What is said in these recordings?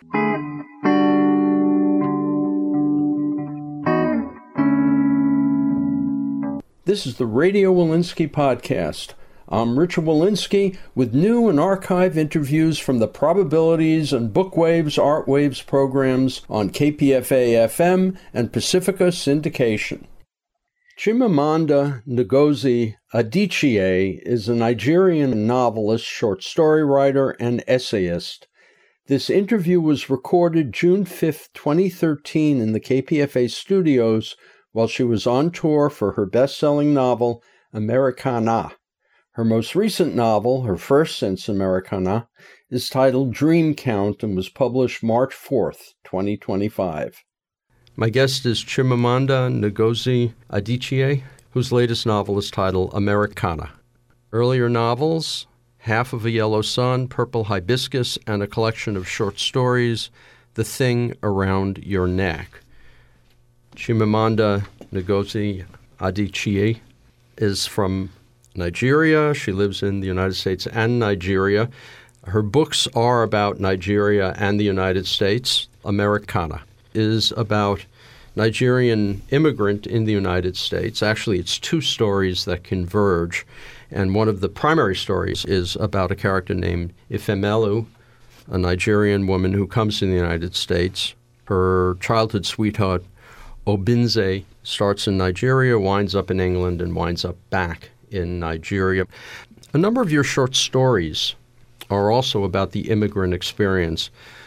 This is the Radio Walensky Podcast. I'm Richard Walensky with new and archive interviews from the Probabilities and Bookwaves Art Waves programs on KPFA-FM and Pacifica Syndication. Chimamanda Ngozi Adichie is a Nigerian novelist, short story writer, and essayist. This interview was recorded June 5, 2013 in the KPFA studios while she was on tour for her best-selling novel, Americana. Her most recent novel, her first since Americana, is titled Dream Count and was published March 4th, 2025. My guest is Chimamanda Ngozi Adichie, whose latest novel is titled Americana. Earlier novels, Half of a Yellow Sun, Purple Hibiscus, and a collection of short stories, The Thing Around Your Neck. Chimamanda Ngozi Adichie is from Nigeria. She lives in the United States and Nigeria. Her books are about Nigeria and the United States. Americana is about Nigerian immigrant in the United States. Actually, it's two stories that converge, and one of the primary stories is about a character named Ifemelu, a Nigerian woman who comes to the United States. Her childhood sweetheart, Obinze, starts in Nigeria, winds up in England, and winds up back in Nigeria. A number of your short stories are also about the immigrant experience.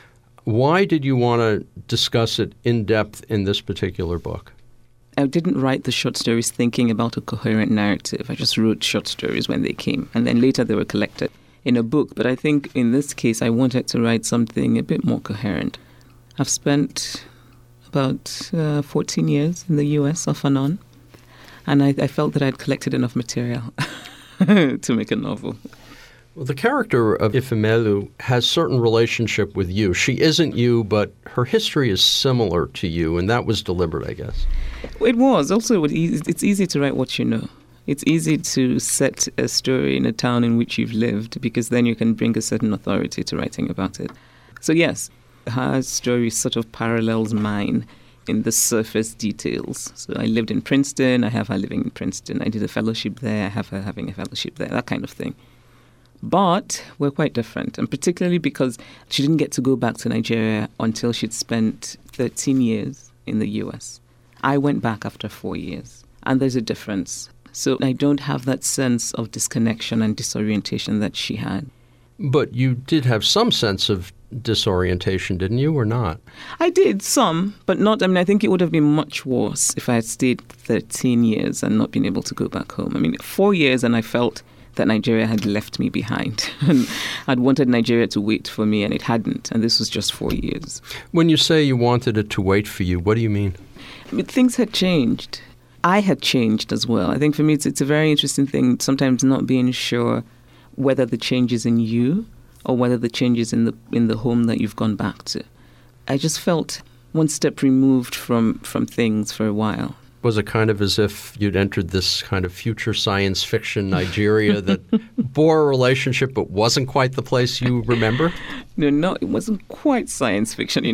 Why did you want to discuss it in depth in this particular book? I didn't write the short stories thinking about a coherent narrative. I just wrote short stories when they came, and then later they were collected in a book. But I think in this case, I wanted to write something a bit more coherent. I've spent about 14 years in the U.S. off and on, and I felt that I'd collected enough material to make a novel. Well, the character of Ifemelu has certain relationship with you. She isn't you, but her history is similar to you, and that was deliberate, I guess. It was. Also, it's easy to write what you know. It's easy to set a story in a town in which you've lived, because then you can bring a certain authority to writing about it. So yes, her story sort of parallels mine in the surface details. So I lived in Princeton. I have her living in Princeton. I did a fellowship there. I have her having a fellowship there, that kind of thing. But we're quite different, and particularly because she didn't get to go back to Nigeria until she'd spent 13 years in the U.S. I went back after 4 years, and there's a difference. So I don't have that sense of disconnection and disorientation that she had. But you did have some sense of disorientation, didn't you, or not? I did, some, but not. I mean, I think it would have been much worse if I had stayed 13 years and not been able to go back home. I mean, 4 years and I felt that Nigeria had left me behind. And I'd wanted Nigeria to wait for me, and it hadn't. And this was just 4 years. When you say you wanted it to wait for you, what do you mean? I mean, things had changed. I had changed as well. I think for me, it's a very interesting thing, sometimes not being sure whether the change is in you or whether the change is in the home that you've gone back to. I just felt one step removed from things for a while. Was it kind of as if you'd entered this kind of future science fiction Nigeria that bore a relationship but wasn't quite the place you remember? No, it wasn't quite science fiction,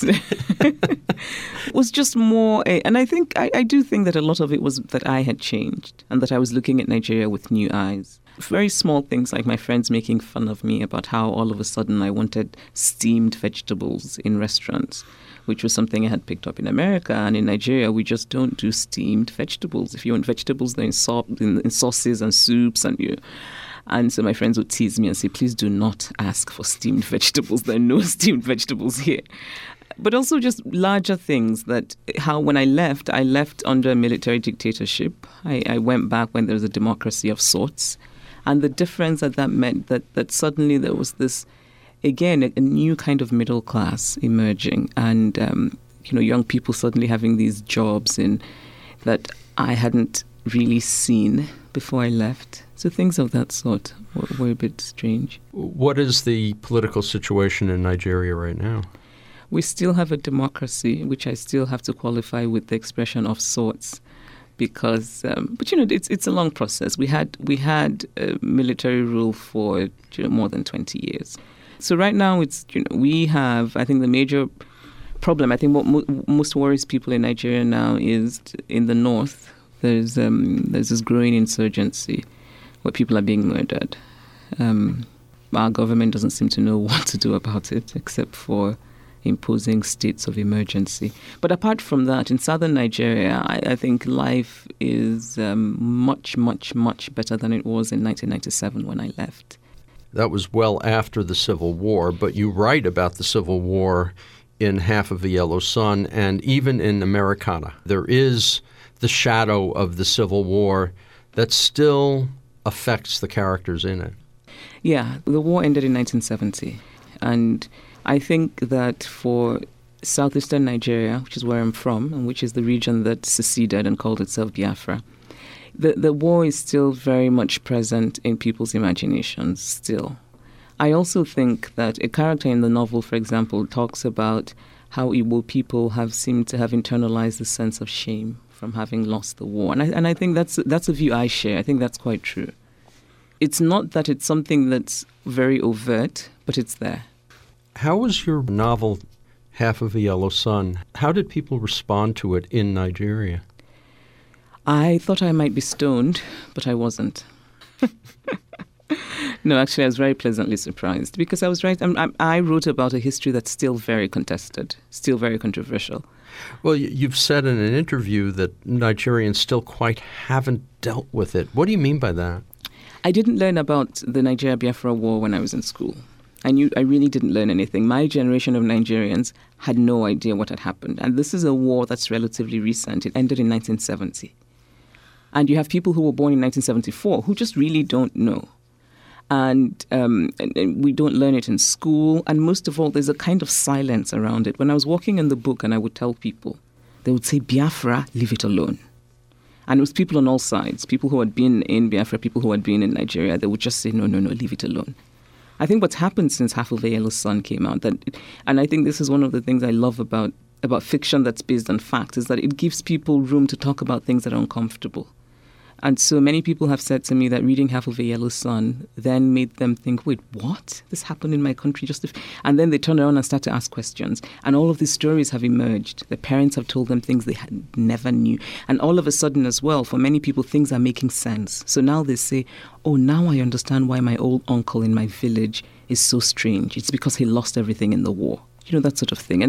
It was just more, and I think, I do think that a lot of it was that I had changed and that I was looking at Nigeria with new eyes. Very small things like my friends making fun of me about how all of a sudden I wanted steamed vegetables in restaurants, which was something I had picked up in America. And in Nigeria, we just don't do steamed vegetables. If you want vegetables, they're in sauces and soups. And so my friends would tease me and say, please do not ask for steamed vegetables. There are no steamed vegetables here. But also just larger things that how when I left under a military dictatorship. I went back when there was a democracy of sorts. And the difference that meant that suddenly there was this, again, a new kind of middle class emerging, and young people suddenly having these jobs that I hadn't really seen before I left. So things of that sort were a bit strange. What is the political situation in Nigeria right now? We still have a democracy, which I still have to qualify with the expression of sorts. Because, but it's a long process. We had military rule for more than 20 years. So right now, we have, I think, the major problem. I think what most worries people in Nigeria now is in the north. There's this growing insurgency where people are being murdered. Our government doesn't seem to know what to do about it, except for imposing states of emergency. But apart from that, in southern Nigeria, I think life is much, much, much better than it was in 1997 when I left. That was well after the Civil War, but you write about the Civil War in Half of a Yellow Sun and even in Americana. There is the shadow of the Civil War that still affects the characters in it. Yeah, the war ended in 1970. And I think that for southeastern Nigeria, which is where I'm from, and which is the region that seceded and called itself Biafra, the war is still very much present in people's imaginations still. I also think that a character in the novel, for example, talks about how Igbo people have seemed to have internalized the sense of shame from having lost the war. And I think that's a view I share. I think that's quite true. It's not that it's something that's very overt, but it's there. How was your novel, Half of a Yellow Sun? How did people respond to it in Nigeria? I thought I might be stoned, but I wasn't. No, actually, I was very pleasantly surprised because I was right. I wrote about a history that's still very contested, still very controversial. Well, you've said in an interview that Nigerians still quite haven't dealt with it. What do you mean by that? I didn't learn about the Nigeria-Biafra War when I was in school. I really didn't learn anything. My generation of Nigerians had no idea what had happened. And this is a war that's relatively recent. It ended in 1970. And you have people who were born in 1974 who just really don't know. And we don't learn it in school. And most of all, there's a kind of silence around it. When I was walking in the book and I would tell people, they would say, Biafra, leave it alone. And it was people on all sides, people who had been in Biafra, people who had been in Nigeria. They would just say, no, leave it alone. I think what's happened since Half of a Yellow Sun came out, and I think this is one of the things I love about fiction that's based on fact, is that it gives people room to talk about things that are uncomfortable. And so many people have said to me that reading Half of a Yellow Sun then made them think, wait, what? This happened in my country and then they turn around and start to ask questions. And all of these stories have emerged. Their parents have told them things they had never knew. And all of a sudden as well, for many people, things are making sense. So now they say, oh, now I understand why my old uncle in my village is so strange. It's because he lost everything in the war. You know, that sort of thing.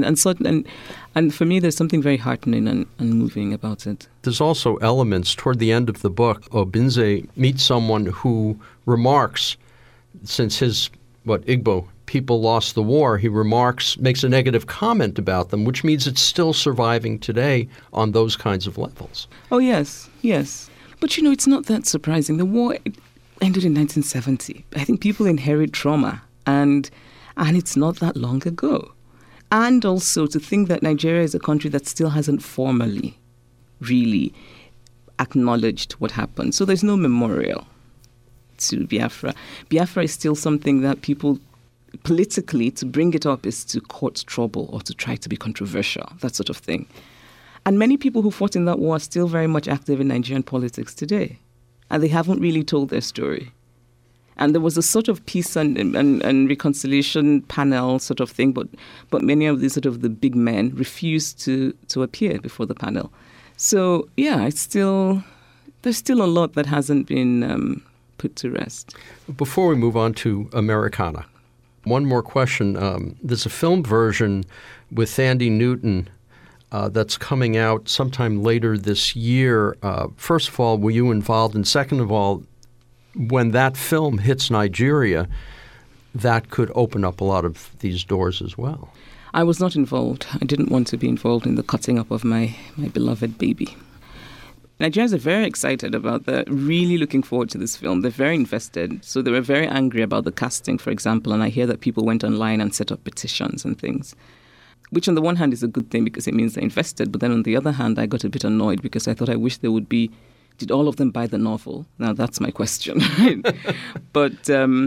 And for me, there's something very heartening and moving about it. There's also elements toward the end of the book. Obinze meets someone who remarks, since his, Igbo people lost the war, he makes a negative comment about them, which means it's still surviving today on those kinds of levels. Oh, yes. But, it's not that surprising. The war ended in 1970. I think people inherit trauma, and it's not that long ago. And also to think that Nigeria is a country that still hasn't formally really acknowledged what happened. So there's no memorial to Biafra. Biafra is still something that people, politically, to bring it up is to court trouble or to try to be controversial, that sort of thing. And many people who fought in that war are still very much active in Nigerian politics today. And they haven't really told their story. And there was a sort of peace and reconciliation panel sort of thing, but many of these sort of the big men refused to appear before the panel. So, yeah, there's still a lot that hasn't been put to rest. Before we move on to Americana, one more question. There's a film version with Thandie Newton that's coming out sometime later this year. First of all, were you involved? And second of all, when that film hits Nigeria, that could open up a lot of these doors as well. I was not involved. I didn't want to be involved in the cutting up of my beloved baby. Nigerians are very excited about that, really looking forward to this film. They're very invested. So they were very angry about the casting, for example, and I hear that people went online and set up petitions and things, which on the one hand is a good thing because it means they're invested. But then on the other hand, I got a bit annoyed because I thought I wish there would be, did all of them buy the novel? Now, that's my question. But,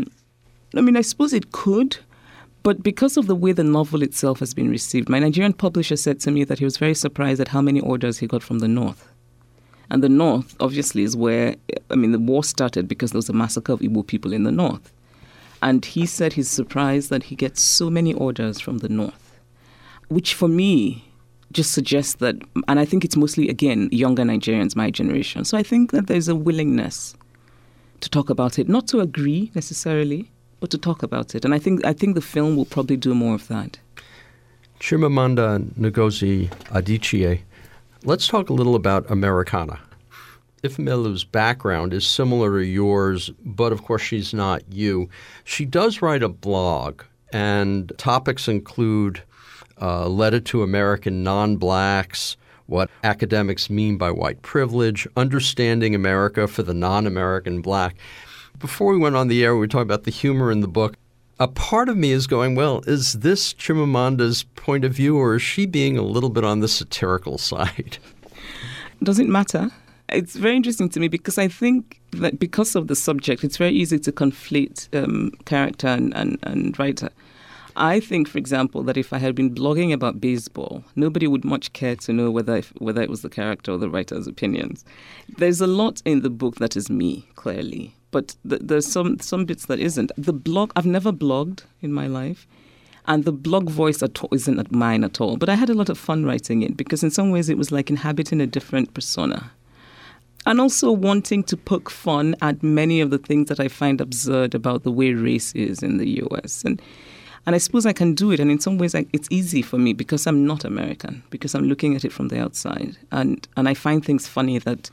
I suppose it could. But because of the way the novel itself has been received, my Nigerian publisher said to me that he was very surprised at how many orders he got from the North. And the North, obviously, is where, the war started because there was a massacre of Igbo people in the North. And he said he's surprised that he gets so many orders from the North, which for me just suggests that, and I think it's mostly, again, younger Nigerians, my generation. So I think that there's a willingness to talk about it, not to agree necessarily, but to talk about it. And I think the film will probably do more of that. Chimamanda Ngozi Adichie, let's talk a little about Americana. Ifumelu's background is similar to yours, but of course she's not you. She does write a blog, and topics include letter to American non-blacks, what academics mean by white privilege, understanding America for the non-American black. Before we went on the air, we were talking about the humor in the book. A part of me is going, well, is this Chimamanda's point of view, or is she being a little bit on the satirical side? Does it matter? It's very interesting to me because I think that because of the subject, it's very easy to conflate character and writer. I think, for example, that if I had been blogging about baseball, nobody would much care to know whether it was the character or the writer's opinions. There's a lot in the book that is me, clearly, but there's some bits that isn't. The blog, I've never blogged in my life, and the blog voice isn't mine at all. But I had a lot of fun writing it because in some ways it was like inhabiting a different persona. And also wanting to poke fun at many of the things that I find absurd about the way race is in the U.S. And I suppose I can do it. And in some ways, it's easy for me because I'm not American, because I'm looking at it from the outside. And I find things funny that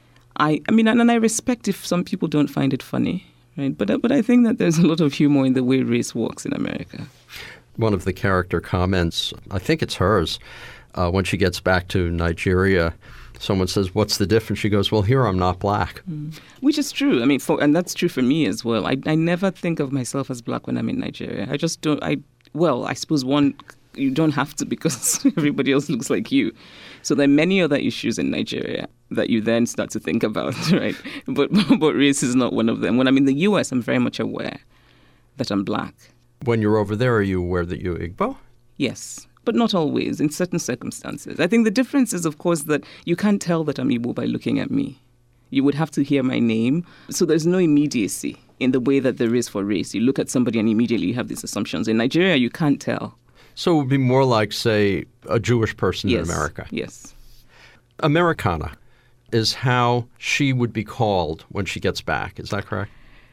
I mean, and I respect if some people don't find it funny, right? But I think that there's a lot of humor in the way race works in America. One of the character comments, I think it's hers, when she gets back to Nigeria, someone says, "What's the difference?" She goes, "Well, here I'm not black." Which is true. I mean, and that's true for me as well. I never think of myself as black when I'm in Nigeria. I just don't. I suppose you don't have to because everybody else looks like you. So there are many other issues in Nigeria that you then start to think about, right? But race is not one of them. When I'm in the U.S., I'm very much aware that I'm black. When you're over there, are you aware that you're Igbo? Yes. But not always, in certain circumstances. I think the difference is, of course, that you can't tell that I'm Igbo by looking at me. You would have to hear my name. So there's no immediacy in the way that there is for race. You look at somebody and immediately you have these assumptions. In Nigeria, you can't tell. So it would be more like, say, a Jewish person in America. Yes. Americana is how she would be called when she gets back. Is that correct?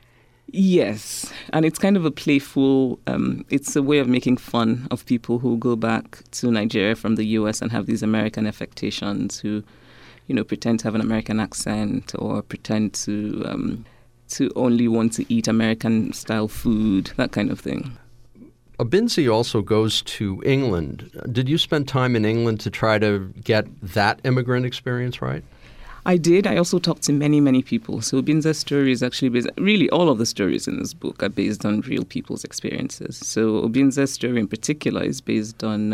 Yes, and it's kind of a playful, it's a way of making fun of people who go back to Nigeria from the U.S. and have these American affectations who, pretend to have an American accent or pretend to only want to eat American-style food, that kind of thing. Obinze also goes to England. Did you spend time in England to try to get that immigrant experience right? I did. I also talked to many, many people. So Obinze's story is actually based, really all of the stories in this book are based on real people's experiences. So Obinze's story in particular is based on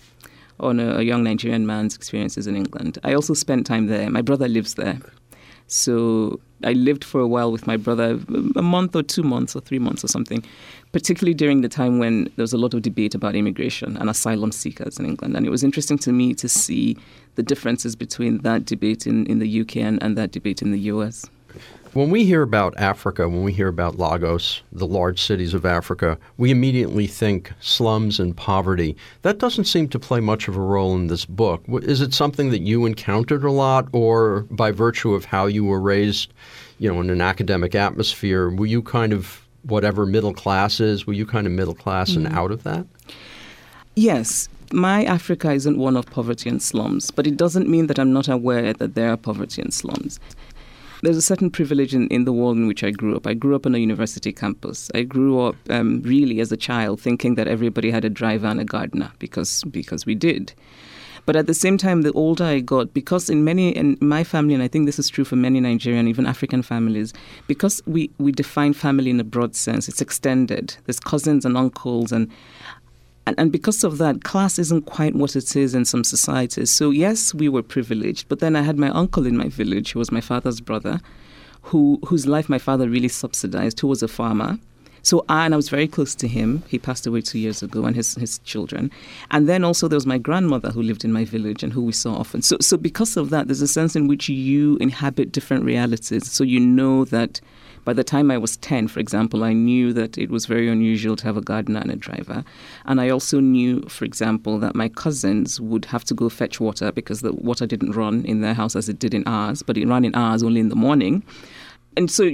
a young Nigerian man's experiences in England. I also spent time there. My brother lives there. So I lived for a while with my brother, a month or 2 months or 3 months or something, particularly during the time when there was a lot of debate about immigration and asylum seekers in England. And it was interesting to me to see the differences between that debate in the UK and that debate in the US. When we hear about Africa, when we hear about Lagos, the large cities of Africa, we immediately think slums and poverty. That doesn't seem to play much of a role in this book. Is it something that you encountered a lot, or by virtue of how you were raised, in an academic atmosphere, were you kind of whatever middle class is, were you kind of middle class and out of that? Yes. My Africa isn't one of poverty and slums, but it doesn't mean that I'm not aware that there are poverty and slums. There's a certain privilege in the world in which I grew up. I grew up on a university campus. I grew up really as a child thinking that everybody had a driver and a gardener because we did. But at the same time, the older I got, because in my family, and I think this is true for many Nigerian, even African families, because we define family in a broad sense, it's extended. There's cousins and uncles and because of that, class isn't quite what it is in some societies. So yes, we were privileged. But then I had my uncle in my village, who was my father's brother, whose life my father really subsidized, who was a farmer. So I was very close to him. He passed away 2 years ago, and his children. And then also there was my grandmother who lived in my village and who we saw often. So because of that, there's a sense in which you inhabit different realities. So you know that by the time I was 10, for example, I knew that it was very unusual to have a gardener and a driver. And I also knew, for example, that my cousins would have to go fetch water because the water didn't run in their house as it did in ours, but it ran in ours only in the morning. And so,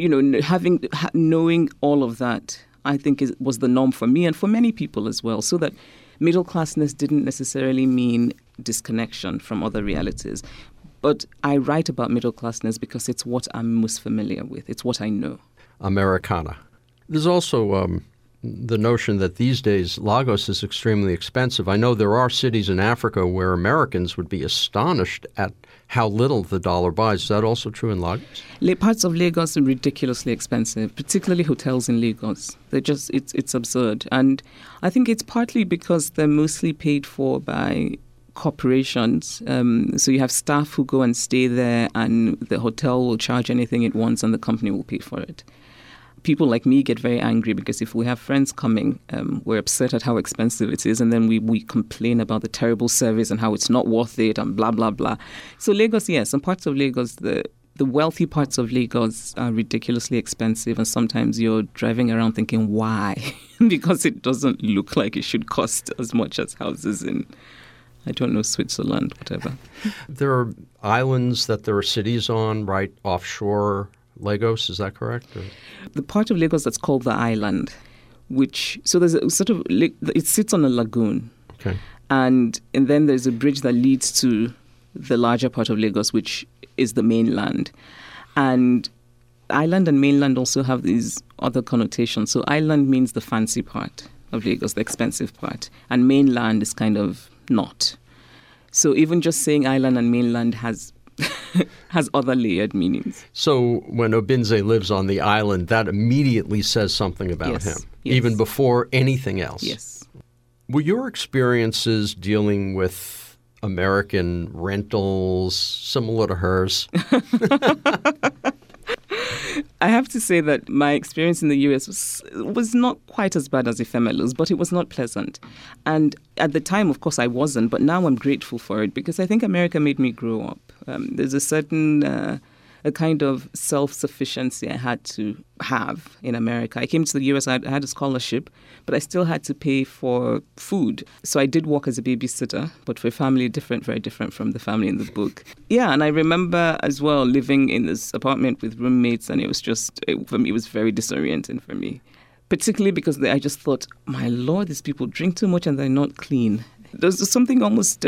knowing all of that, I think was the norm for me and for many people as well, so that middle classness didn't necessarily mean disconnection from other realities. But I write about middle classness because it's what I'm most familiar with. It's what I know. Americana. There's also the notion that these days Lagos is extremely expensive. I know there are cities in Africa where Americans would be astonished at how little the dollar buys. Is that also true in Lagos? Parts of Lagos are ridiculously expensive, particularly hotels in Lagos. It's absurd. And I think it's partly because they're mostly paid for by corporations. So you have staff who go and stay there, and the hotel will charge anything it wants and the company will pay for it. People like me get very angry because if we have friends coming, we're upset at how expensive it is, and then we complain about the terrible service and how it's not worth it and blah, blah, blah. So Lagos, yes, some parts of Lagos, the wealthy parts of Lagos are ridiculously expensive, and sometimes you're driving around thinking, why? Because it doesn't look like it should cost as much as houses in, I don't know, Switzerland, whatever. There are islands that there are cities on right offshore Lagos, is that correct? Or? The part of Lagos that's called the island, so there's a sort of, it sits on a lagoon. Okay. And then there's a bridge that leads to the larger part of Lagos, which is the mainland. And island and mainland also have these other connotations. So island means the fancy part of Lagos, the expensive part. And mainland is kind of not. So even just saying island and mainland has other layered meanings. So when Obinze lives on the island, that immediately says something about him, even before anything else. Yes. Were your experiences dealing with American rentals similar to hers? I have to say that my experience in the US was not quite as bad as Ephemelos, but it was not pleasant. And at the time, of course, I wasn't, but now I'm grateful for it because I think America made me grow up. There's a certain a kind of self-sufficiency I had to have in America. I came to the US, I had a scholarship, but I still had to pay for food. So I did work as a babysitter, but for a family very different from the family in the book. Yeah, and I remember as well living in this apartment with roommates, and it was for me, it was very disorienting for me. Particularly because I just thought, my Lord, these people drink too much and they're not clean. There's something almost,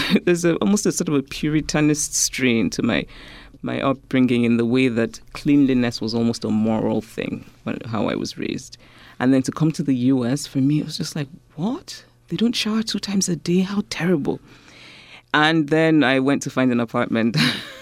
almost a sort of a puritanist strain to my upbringing in the way that cleanliness was almost a moral thing, how I was raised. And then to come to the US, for me, it was just like, what? They don't shower 2 times a day? How terrible. And then I went to find an apartment.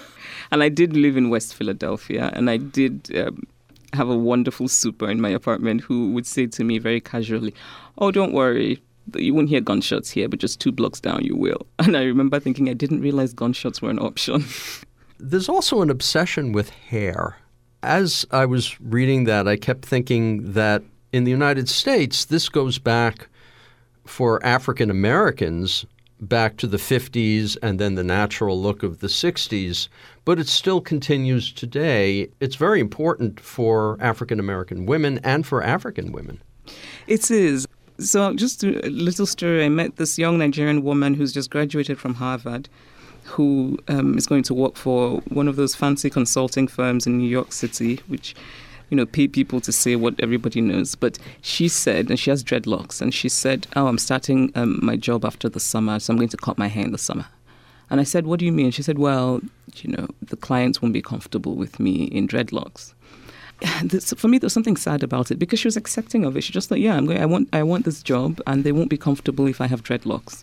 And I did live in West Philadelphia. And I did have a wonderful super in my apartment who would say to me very casually, oh, don't worry. You won't hear gunshots here, but just 2 blocks down you will. And I remember thinking I didn't realize gunshots were an option. There's also an obsession with hair. As I was reading that, I kept thinking that in the United States, this goes back for African Americans back to the 50s and then the natural look of the 60s, but it still continues today. It's very important for African American women and for African women. It is. So just a little story. I met this young Nigerian woman who's just graduated from Harvard, who is going to work for one of those fancy consulting firms in New York City, which, pay people to say what everybody knows. But she said, and she has dreadlocks, and she said, I'm starting my job after the summer, so I'm going to cut my hair in the summer. And I said, what do you mean? She said, well, the clients won't be comfortable with me in dreadlocks. For me, there was something sad about it because she was accepting of it. She just thought, I want this job, and they won't be comfortable if I have dreadlocks.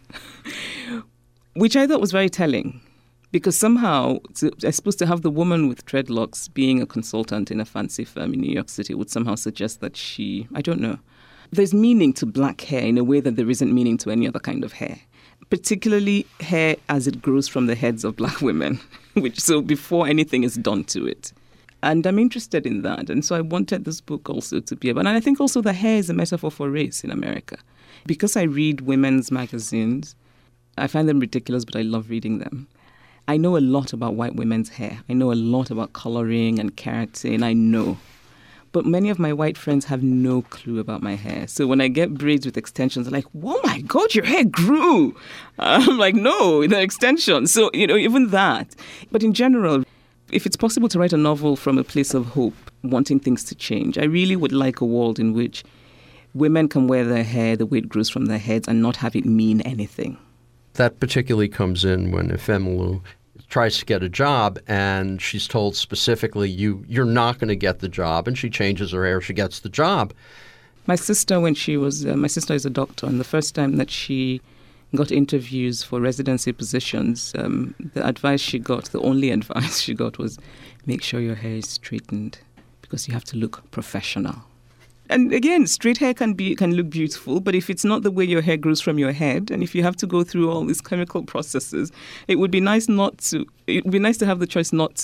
Which I thought was very telling, because somehow, I suppose to have the woman with dreadlocks being a consultant in a fancy firm in New York City would somehow suggest that I don't know. There's meaning to black hair in a way that there isn't meaning to any other kind of hair, particularly hair as it grows from the heads of black women, so before anything is done to it. And I'm interested in that. And so I wanted this book also to be about, and I think also the hair is a metaphor for race in America. Because I read women's magazines, I find them ridiculous, but I love reading them. I know a lot about white women's hair. I know a lot about coloring and keratin. I know. But many of my white friends have no clue about my hair. So when I get braids with extensions, they're like, oh my God, your hair grew. I'm like, no, the extension. So, even that. But in general, if it's possible to write a novel from a place of hope, wanting things to change, I really would like a world in which women can wear their hair the way it grows from their heads and not have it mean anything. That particularly comes in when Efemelu tries to get a job and she's told specifically, you're not going to get the job, and she changes her hair, she gets the job. My sister, when she was, my sister is a doctor, and the first time that she got interviews for residency positions, the advice she got, the only advice she got was, make sure your hair is straightened because you have to look professional. And again, straight hair can look beautiful, but if it's not the way your hair grows from your head, and if you have to go through all these chemical processes, it would be nice to have the choice not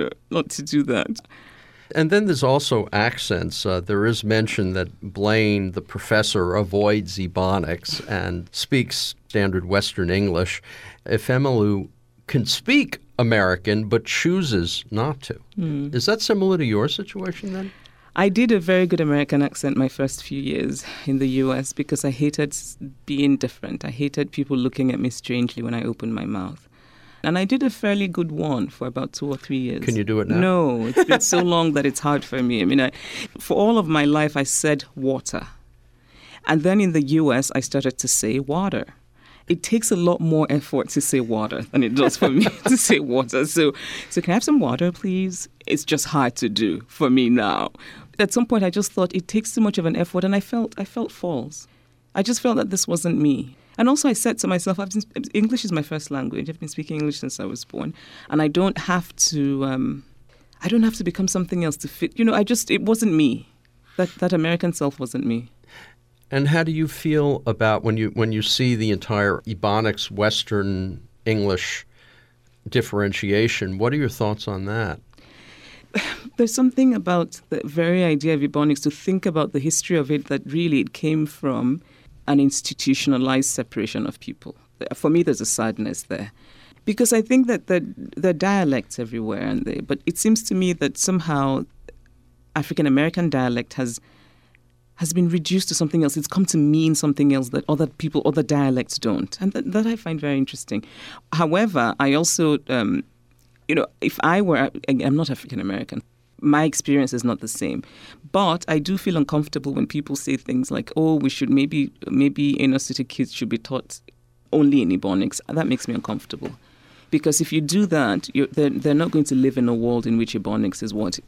to do that. And then there's also accents. There is mention that Blaine, the professor, avoids Ebonics and speaks standard Western English. Efemelu can speak American, but chooses not to. Is that similar to your situation then? I did a very good American accent my first few years in the U.S. because I hated being different. I hated people looking at me strangely when I opened my mouth. And I did a fairly good one for about 2 or 3 years. Can you do it now? No, it's been so long that it's hard for me. I mean, for all of my life, I said water. And then in the U.S., I started to say water. It takes a lot more effort to say water than it does for me to say water. So can I have some water, please? It's just hard to do for me now. At some point, I just thought it takes too much of an effort, and I felt false. I just felt that this wasn't me. And also I said to myself, English is my first language. I've been speaking English since I was born. And I don't have to become something else to fit. It wasn't me. That American self wasn't me. And how do you feel about when you see the entire Ebonics Western English differentiation? What are your thoughts on that? There's something about the very idea of Ebonics, to think about the history of it, that really it came from an institutionalized separation of people. For me, there's a sadness there. Because I think that there are dialects everywhere, but it seems to me that somehow African-American dialect has been reduced to something else. It's come to mean something else that other dialects don't. And that I find very interesting. However, I also, if I'm not African-American, my experience is not the same. But I do feel uncomfortable when people say things like, oh, we should maybe inner city kids should be taught only in Ebonics. That makes me uncomfortable. Because if you do that, they're not going to live in a world in which Ebonics is what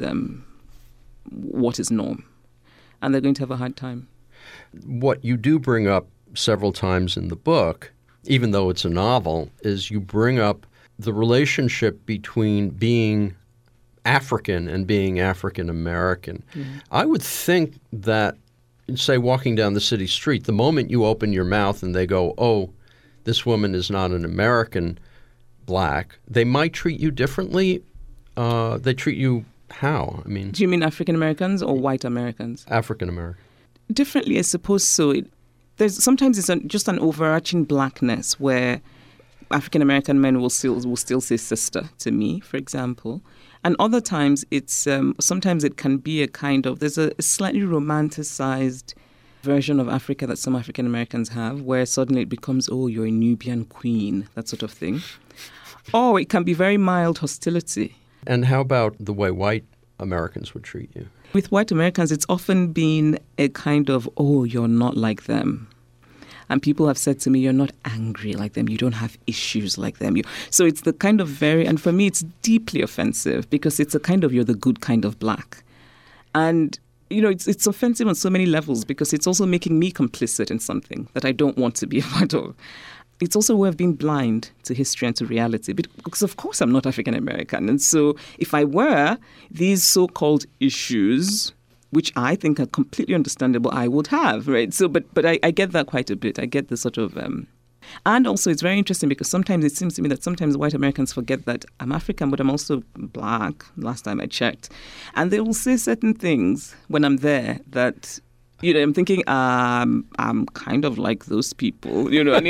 is norm. And they're going to have a hard time. What you do bring up several times in the book, even though it's a novel, is you bring up the relationship between being African and being African American. Mm-hmm. I would think that, say, walking down the city street, the moment you open your mouth and they go, oh, this woman is not an American black, they might treat you differently. They treat you how? I mean, do you mean African Americans or white Americans? African American. Differently, I suppose so. Sometimes it's just an overarching blackness where African American men will still say sister to me, for example. And other times sometimes it can be a kind of, there's a slightly romanticized version of Africa that some African Americans have, where suddenly it becomes, oh, you're a Nubian queen, that sort of thing. Or it can be very mild hostility. And how about the way white Americans would treat you? With white Americans, it's often been a kind of, oh, you're not like them. And people have said to me, you're not angry like them. You don't have issues like them. So it's the kind of and for me, it's deeply offensive because it's a kind of, you're the good kind of black. And, it's offensive on so many levels because it's also making me complicit in something that I don't want to be a part of. It's also a way of being blind to history and to reality because, of course, I'm not African American. And so if I were, these so-called issues, which I think are completely understandable, I would have, right? So, but I get that quite a bit. I get the sort of And also, it's very interesting because sometimes it seems to me that sometimes white Americans forget that I'm African, but I'm also black, last time I checked. And they will say certain things when I'm there that, I'm thinking, I'm kind of like those people, and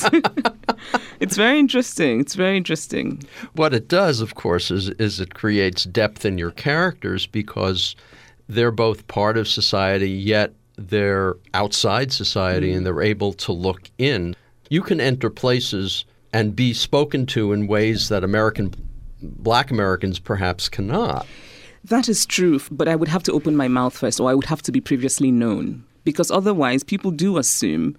it's very interesting. It's very interesting. What it does, of course, is it creates depth in your characters because they're both part of society, yet they're outside society and they're able to look in. You can enter places and be spoken to in ways that Black Americans perhaps cannot. That is true, but I would have to open my mouth first, or I would have to be previously known. Because otherwise, people do assume.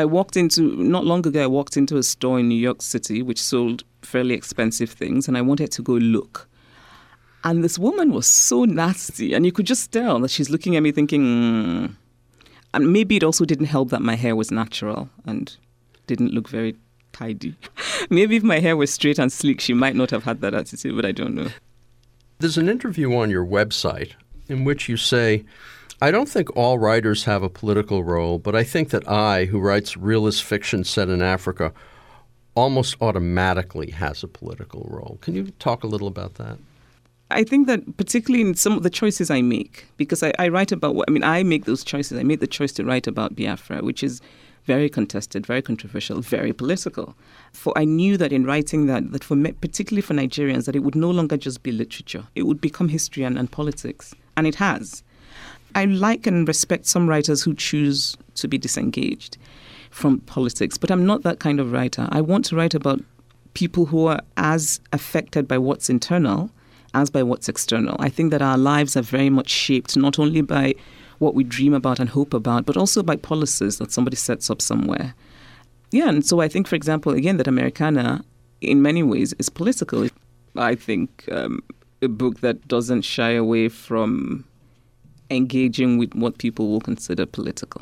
Not long ago, I walked into a store in New York City which sold fairly expensive things, and I wanted to go look. And this woman was so nasty, and you could just tell that she's looking at me thinking, And maybe it also didn't help that my hair was natural and didn't look very tidy. Maybe if my hair was straight and sleek, she might not have had that attitude, but I don't know. There's an interview on your website in which you say, I don't think all writers have a political role, but I think that I, who writes realist fiction set in Africa, almost automatically has a political role. Can you talk a little about that? I think that particularly in some of the choices I make, because I write about I make those choices. I made the choice to write about Biafra, which is very contested, very controversial, very political. For I knew that in writing that for me, particularly for Nigerians, that it would no longer just be literature. It would become history and politics. And it has. I like and respect some writers who choose to be disengaged from politics, but I'm not that kind of writer. I want to write about people who are as affected by what's internal as by what's external. I think that our lives are very much shaped not only by what we dream about and hope about, but also by policies that somebody sets up somewhere. Yeah, and so I think, for example, again, that Americana, in many ways, is political. I think a book that doesn't shy away from engaging with what people will consider political.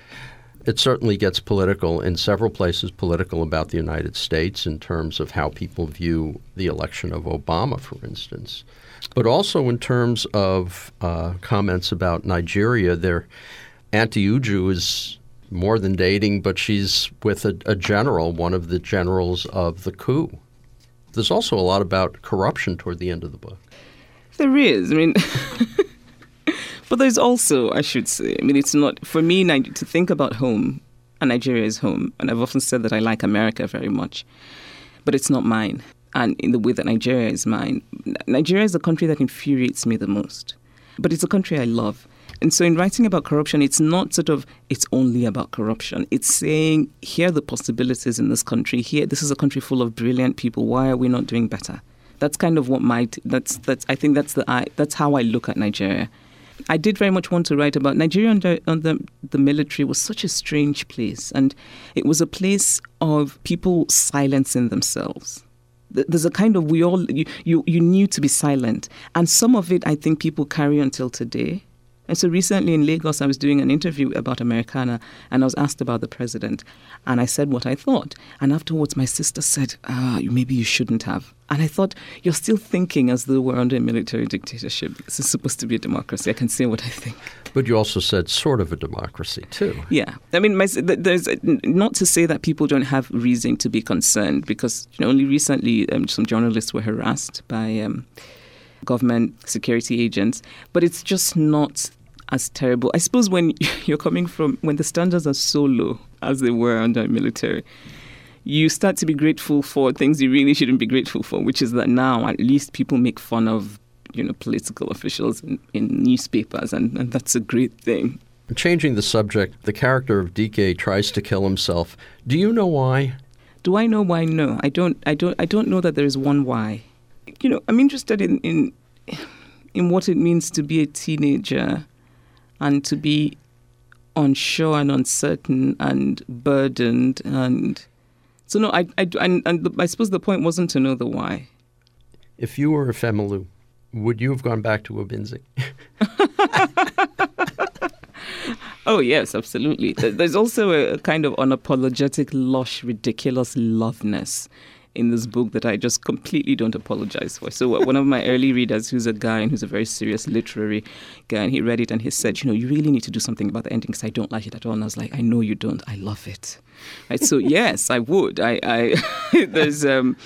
It certainly gets political in several places, political about the United States in terms of how people view the election of Obama, for instance. But also in terms of comments about Nigeria, Auntie Uju is more than dating, but she's with a general, one of the generals of the coup. There's also a lot about corruption toward the end of the book. There is. But there's also, I should say, it's not, for me, to think about home, and Nigeria is home, and I've often said that I like America very much, but it's not mine, and in the way that Nigeria is mine. Nigeria is the country that infuriates me the most, but it's a country I love. And so in writing about corruption, it's not it's only about corruption. It's saying, here are the possibilities in this country. This is a country full of brilliant people. Why are we not doing better? That's kind of what I think that's how I look at Nigeria. I did very much want to write about Nigeria under the military was such a strange place, and it was a place of people silencing themselves. There's a kind of you need to be silent, and some of it I think people carry until today. And so recently in Lagos, I was doing an interview about Americana, and I was asked about the president, and I said what I thought. And afterwards, my sister said, maybe you shouldn't have. And I thought, you're still thinking as though we're under a military dictatorship. This is supposed to be a democracy. I can say what I think. But you also said sort of a democracy, too. Yeah. There's not to say that people don't have reason to be concerned, because only recently some journalists were harassed by government security agents, but it's just not as terrible. I suppose when you're coming from, when the standards are so low as they were under military, you start to be grateful for things you really shouldn't be grateful for, which is that now at least people make fun of, political officials in newspapers, and that's a great thing. Changing the subject, the character of Dike tries to kill himself. Do you know why? Do I know why? No, I don't know that there is one why. I'm interested in what it means to be a teenager and to be unsure and uncertain and burdened. And so, no, I suppose the point wasn't to know the why. If you were a Femelu, would you have gone back to Obinze? Oh, yes, absolutely. There's also a kind of unapologetic, lush, ridiculous loveness in this book that I just completely don't apologize for. So one of my early readers, who's a guy and who's a very serious literary guy, and he read it and he said, you really need to do something about the ending because I don't like it at all. And I was like, I know you don't. I love it. Right? So yes, I would. There's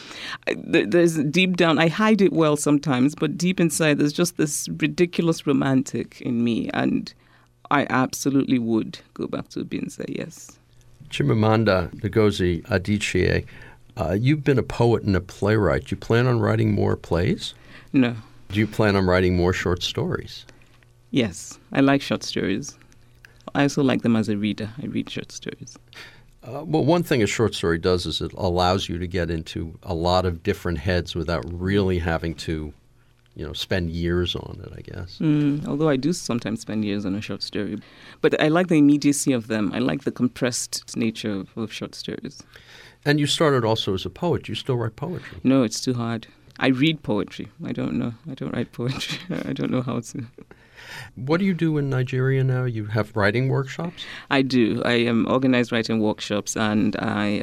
deep down, I hide it well sometimes, but deep inside, there's just this ridiculous romantic in me, and I absolutely would go back to Obinze, yes. Chimamanda Ngozi Adichie, you've been a poet and a playwright. Do you plan on writing more plays? No. Do you plan on writing more short stories? Yes, I like short stories. I also like them as a reader. I read short stories. Well, one thing a short story does is it allows you to get into a lot of different heads without really having to, spend years on it, I guess. Although I do sometimes spend years on a short story. But I like the immediacy of them. I like the compressed nature of short stories. And you started also as a poet. Do you still write poetry? No, it's too hard. I read poetry. I don't know. I don't write poetry. I don't know how to. What do you do in Nigeria now? You have writing workshops? I do. I organize writing workshops, and I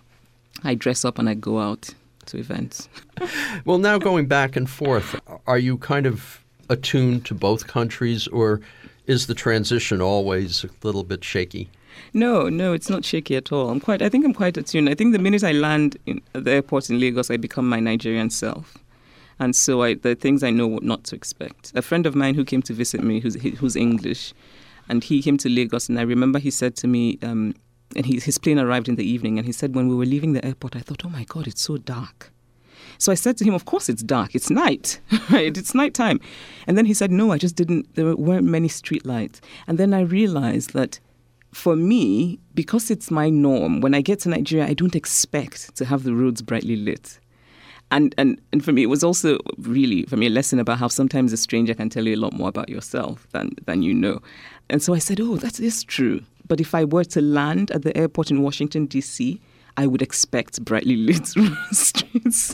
dress up and I go out to events. Well, now going back and forth, are you kind of attuned to both countries, or is the transition always a little bit shaky? No, it's not shaky at all. I think I'm quite attuned. I think the minute I land at the airport in Lagos, I become my Nigerian self. And so the things I know what not to expect. A friend of mine who came to visit me, who's English, and he came to Lagos, and I remember he said to me, and his plane arrived in the evening, and he said, when we were leaving the airport, I thought, oh my God, it's so dark. So I said to him, of course it's dark. It's night, right? It's nighttime. And then he said, no, there weren't many street lights. And then I realized that for me, because it's my norm, when I get to Nigeria, I don't expect to have the roads brightly lit. And for me, it was also really, for me, a lesson about how sometimes a stranger can tell you a lot more about yourself than you know. And so I said, oh, that is true. But if I were to land at the airport in Washington, D.C., I would expect brightly lit streets.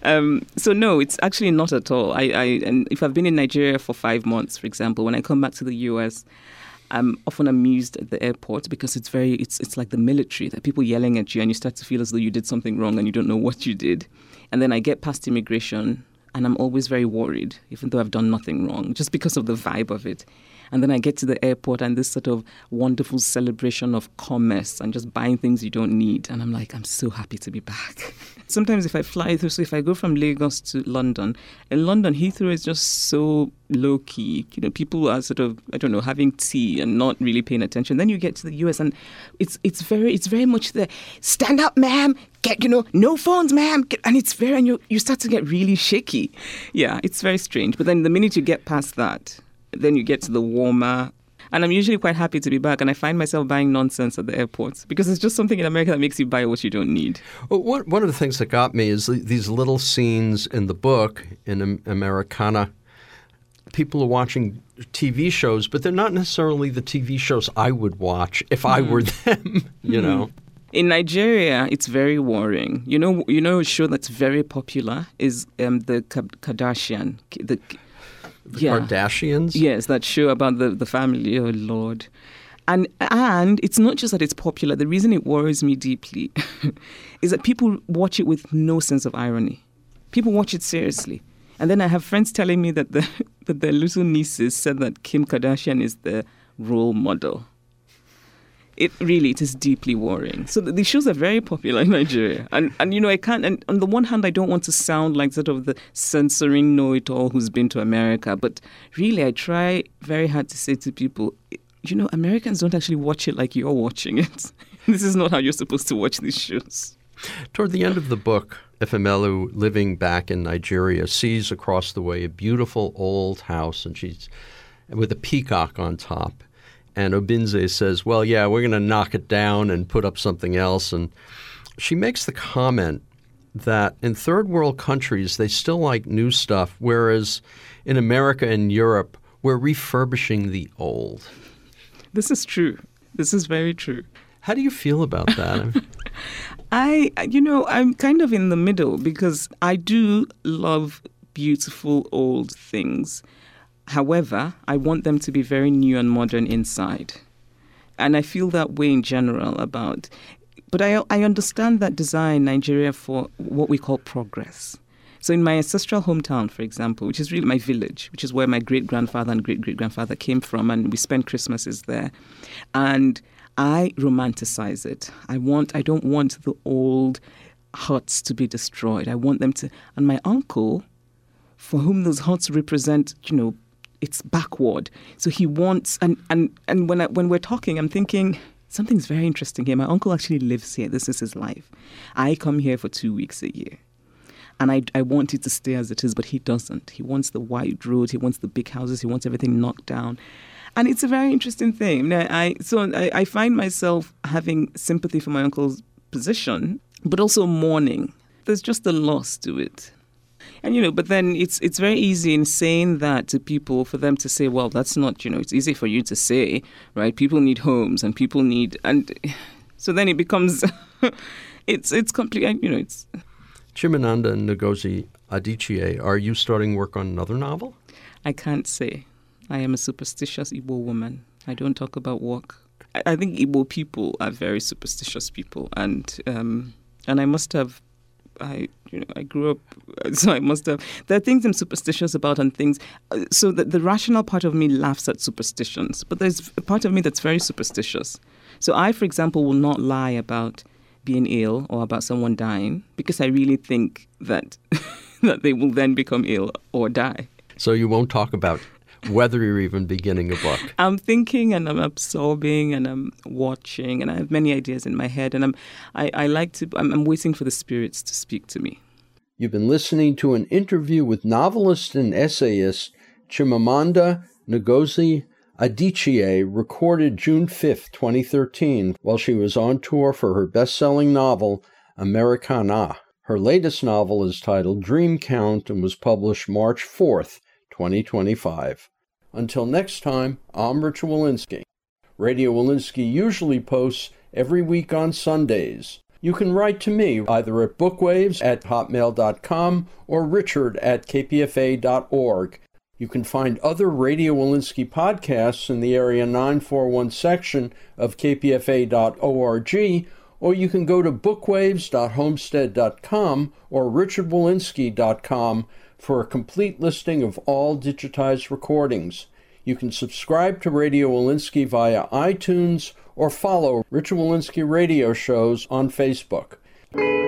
So no, it's actually not at all. And if I've been in Nigeria for 5 months, for example, when I come back to the U.S., I'm often amused at the airport because it's like the military. There are people yelling at you and you start to feel as though you did something wrong and you don't know what you did. And then I get past immigration and I'm always very worried, even though I've done nothing wrong, just because of the vibe of it. And then I get to the airport and this sort of wonderful celebration of commerce and just buying things you don't need. And I'm like, I'm so happy to be back. Sometimes if I fly through, so if I go from Lagos to London, in London, Heathrow is just so low-key. People are sort of, having tea and not really paying attention. Then you get to the US and it's very much the stand up, ma'am, get, no phones, ma'am. And you start to get really shaky. Yeah, it's very strange. But then the minute you get past that, then you get to the warmer. And I'm usually quite happy to be back. And I find myself buying nonsense at the airports because it's just something in America that makes you buy what you don't need. Well, one of the things that got me is these little scenes in the book, in Americana. People are watching TV shows, but they're not necessarily the TV shows I would watch if I were them, know. In Nigeria, it's very worrying. A show that's very popular is the Kardashian. The Kardashians? Yes, that show about the family. Oh, Lord. And it's not just that it's popular. The reason it worries me deeply is that people watch it with no sense of irony. People watch it seriously. And then I have friends telling me that their little nieces said that Kim Kardashian is the role model. It is deeply worrying. So these shows are very popular in Nigeria. And I can't, and on the one hand, I don't want to sound like sort of the censoring know-it-all who's been to America. But really, I try very hard to say to people, Americans don't actually watch it like you're watching it. This is not how you're supposed to watch these shows. Toward the end of the book, Efemelu, living back in Nigeria, sees across the way a beautiful old house, and she's with a peacock on top. And Obinze says, well, yeah, we're going to knock it down and put up something else. And she makes the comment that in third world countries, they still like new stuff, whereas in America and Europe, we're refurbishing the old. This is true. This is very true. How do you feel about that? I'm kind of in the middle because I do love beautiful old things. However, I want them to be very new and modern inside. And I feel that way in general about But I understand that design Nigeria for what we call progress. So in my ancestral hometown, for example, which is really my village, which is where my great-grandfather and great-great-grandfather came from, and we spend Christmases there. And I romanticize it. I don't want the old huts to be destroyed. I want them to... And my uncle, for whom those huts represent, it's backward. So he wants... And when we're talking, I'm thinking... Something's very interesting here. My uncle actually lives here. This is his life. I come here for 2 weeks a year. And I want it to stay as it is, but he doesn't. He wants the wide road. He wants the big houses. He wants everything knocked down. And it's a very interesting thing. I find myself having sympathy for my uncle's position, but also mourning. There's just a loss to it. And, but then it's very easy in saying that to people for them to say, well, that's not, it's easy for you to say, right? People need homes and people need, and so then it becomes, it's complete, it's. Chimamanda Ngozi Adichie, are you starting work on another novel? I can't say. I am a superstitious Igbo woman. I don't talk about work. I think Igbo people are very superstitious people, and I must have. I grew up, so I must have. There are things I'm superstitious about and things. So the rational part of me laughs at superstitions, but there's a part of me that's very superstitious. So I, for example, will not lie about being ill or about someone dying because I really think that that they will then become ill or die. So you won't talk about whether you're even beginning a book. I'm thinking and I'm absorbing and I'm watching and I have many ideas in my head and I'm waiting for the spirits to speak to me. You've been listening to an interview with novelist and essayist Chimamanda Ngozi Adichie, recorded June 5, 2013, while she was on tour for her best-selling novel, Americana. Her latest novel is titled Dream Count and was published March 4th, 2025. Until next time, I'm Richard Wolinsky. Radio Wolinsky usually posts every week on Sundays. You can write to me either at bookwaves@hotmail.com or richard@kpfa.org. You can find other Radio Wolinsky podcasts in the Area 941 section of kpfa.org, or you can go to bookwaves.homestead.com or richardwolinsky.com for a complete listing of all digitized recordings. You can subscribe to Radio Wolinsky via iTunes or follow Richard Wolinsky radio shows on Facebook.